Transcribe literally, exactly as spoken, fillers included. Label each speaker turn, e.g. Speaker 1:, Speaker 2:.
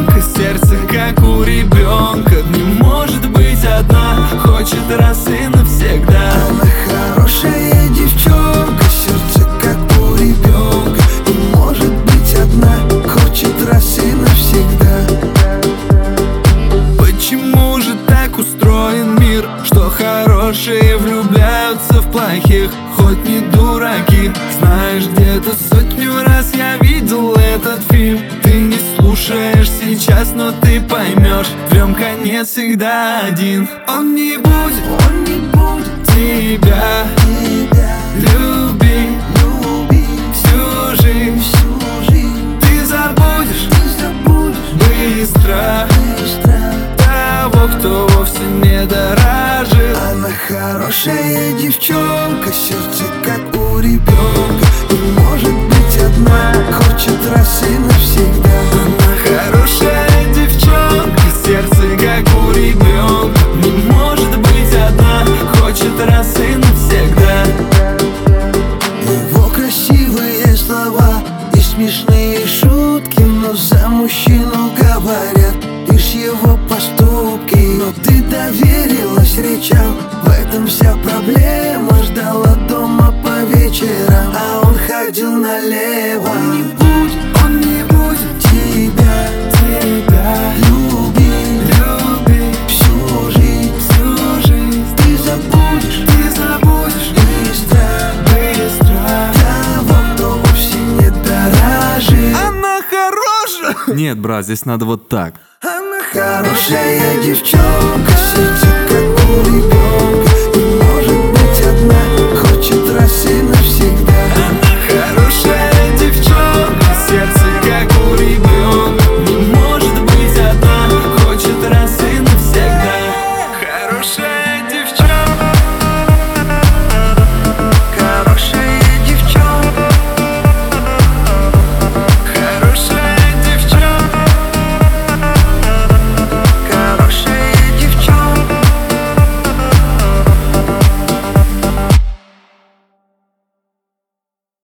Speaker 1: девчонка, сердце как у ребенка. Не может быть одна, хочет раз и навсегда.
Speaker 2: Она хорошая девчонка, сердце как у ребенка. Не может быть одна, хочет раз и навсегда.
Speaker 1: Почему же так устроен мир, что хорошие влюбляются в плохих? Хоть не дураки, знаешь, где-то сотню раз я видел этот фильм. Ты не слушаешь сейчас, но ты поймешь, трем конец всегда один. Он не будет,
Speaker 2: Он не будет
Speaker 1: тебя,
Speaker 2: тебя
Speaker 1: люби,
Speaker 2: любить
Speaker 1: всю жизнь.
Speaker 2: всю жизнь.
Speaker 1: Ты забудешь
Speaker 2: Ты забудешь
Speaker 1: быстро
Speaker 2: быстро.
Speaker 1: того, кто вовсе не дорожит.
Speaker 2: Она хорошая девчонка, сердце как у ребенка. Не может быть одна, хочет раз и навсегда.
Speaker 1: Она хорошая девчонка, сердце как у ребенка. Не может быть одна, хочет раз и навсегда.
Speaker 2: Его красивые слова и смешные шутки, но за мужчину говорят лишь его поступки. Но ты доверилась речам, в этом вся проблема. Ждала дома по вечерам, а он ходил налево. Он не будет,
Speaker 1: Он не будет
Speaker 2: тебя
Speaker 1: тебя
Speaker 2: любить
Speaker 1: любить
Speaker 2: всю жизнь.
Speaker 1: всю жизнь.
Speaker 2: Ты забудешь
Speaker 1: Ты забудешь
Speaker 2: быстро
Speaker 1: быстро
Speaker 2: того, кто вовсе не дорожит.
Speaker 1: Она хорошая. Нет, брат, здесь надо вот так.
Speaker 2: Она хорошая девчонка, сердце как у ребенка. Не может быть одна, хочет раз и навсегда.
Speaker 1: Она хорошая девчонка, сердце как у ребенка.